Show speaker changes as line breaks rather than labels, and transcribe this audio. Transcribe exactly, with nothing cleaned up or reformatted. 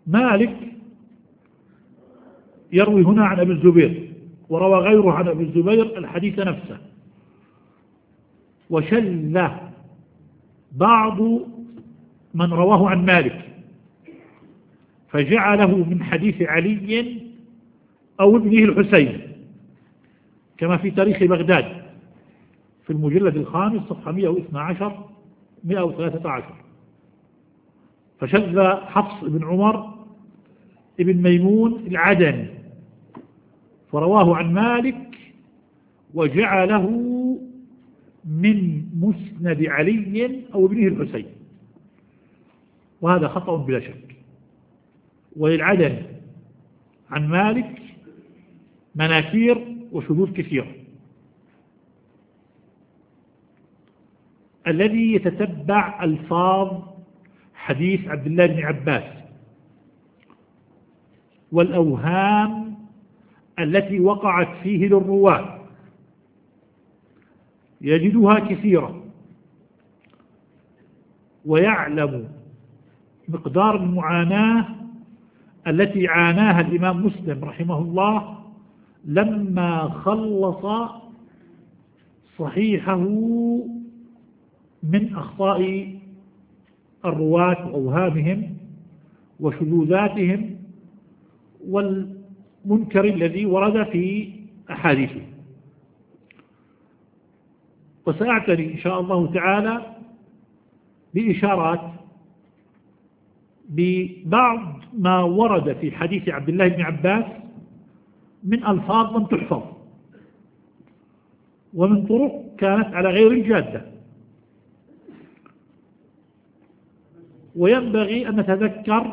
مالك يروي هنا عن أبي الزبير، وروى غيره عن أبي الزبير الحديث نفسه، وشل بعض من رواه عن مالك فجعله من حديث علي أو ابنه الحسين، كما في تاريخ بغداد في المجلد الخامس صفحة مئة واثني عشر مئة وثلاثة عشر. فشذ حفص بن عمر ابن ميمون العدني فرواه عن مالك وجعله من مسند علي أو ابنه الحسين، وهذا خطأ بلا شك. وللعدني عن مالك مناكير وشذوذ كثيرة. الذي يتتبع ألفاظ حديث عبد الله بن عباس والأوهام التي وقعت فيه للرواة يجدها كثيرة، ويعلم مقدار المعاناة التي عاناها الإمام مسلم رحمه الله لما خلص صحيحه من أخطاء الرواة وأوهامهم وشذوذاتهم والمنكر الذي ورد في أحاديثه. وسأعتني إن شاء الله تعالى بإشارات ببعض ما ورد في حديث عبد الله بن عباس من ألفاظ لم تحفظ ومن طرق كانت على غير الجادة. وينبغي أن نتذكر